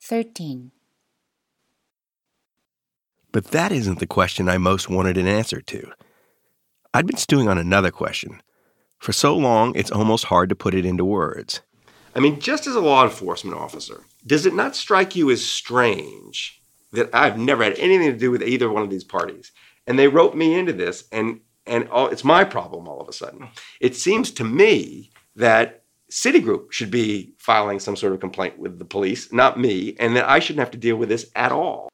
13. But that isn't the question I most wanted an answer to. I'd been stewing on another question. For so long, it's almost hard to put it into words. I mean, just as a law enforcement officer, does it not strike you as strange that I've never had anything to do with either one of these parties? And they wrote me into this, and it's my problem all of a sudden. It seems to me that Citigroup should be filing some sort of complaint with the police, not me, and that I shouldn't have to deal with this at all.